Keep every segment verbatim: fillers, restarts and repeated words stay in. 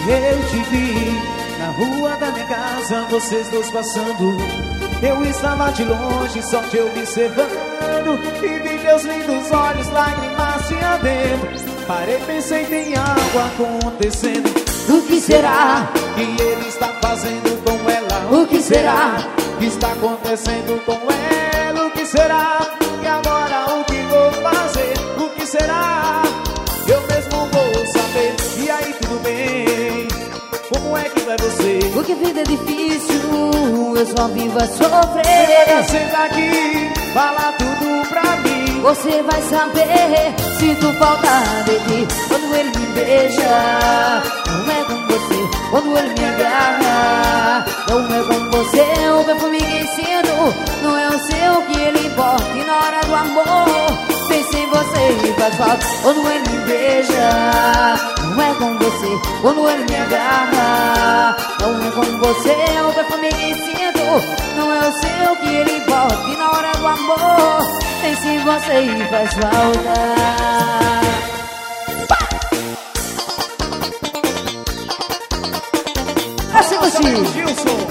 eu te vi na rua da minha casa, vocês dois passando. Eu estava de longe, só te observando, e vi teus lindos olhos, lágrimas te adentro. Parei, pensei, tem algo acontecendo. O que será que ele está fazendo com ela? O que será que está acontecendo com ela? O que será? E agora o que vou fazer? O que será? Eu mesmo vou saber. E aí, tudo bem? Como é que vai você? Porque a vida é difícil, eu só vivo a sofrer. Você vai sentar aqui, fala tudo pra mim. Você vai saber, sinto falta de ti quando ele me beija. Não é com você, quando ele me agarra. Não é com você, o perfume que sinto não é o seu que ele importa. E na hora do amor, pensa em você e faz falta quando ele me beija. Não é com você, quando ele me agarra. Não é com você, o perfume que sinto não é o seu que ele importa. E na hora do amor, pensa em você e faz falta. Assim você, Gilson.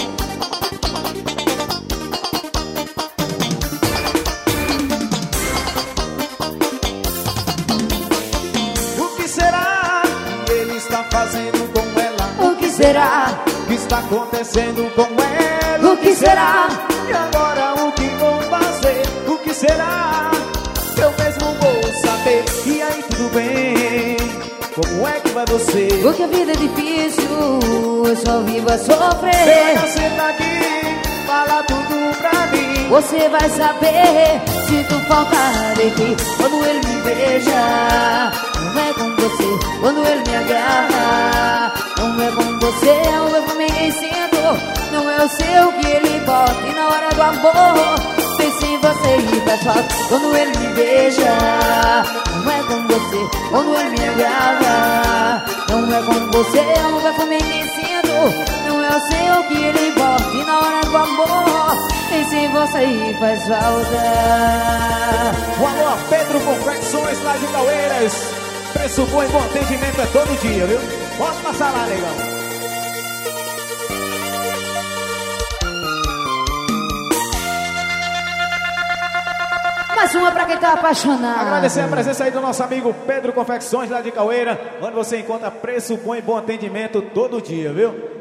O que será que ele está fazendo com ela? O que será que está acontecendo com ela? O que será? E agora o que vou fazer? O que será? Eu mesmo vou saber. E aí, tudo bem? Como é que vai você? Porque a vida é difícil, eu só vivo a sofrer. Você senta aqui, fala tudo pra mim. Você vai saber, sinto falta de ti quando ele me beija. Não é com você, quando ele me agarra. Não é com você, o perfume que sinto não é o seu que ele bota. E na hora do amor, pensa em você e faz falta quando ele me beija. Não é com você, quando ele me agarra. Não é com você, o perfume que sinto não é o seu que ele bota. E na hora do amor, pensa em você e faz falta. O alô a Pedro Confecções lá de Caueiras. Preço bom e bom atendimento é todo dia, viu? Pode passar lá, legal. Mais uma pra quem tá apaixonado. Agradecer a presença aí do nosso amigo Pedro Confecções lá de Caueira, onde você encontra preço bom e bom atendimento todo dia, viu?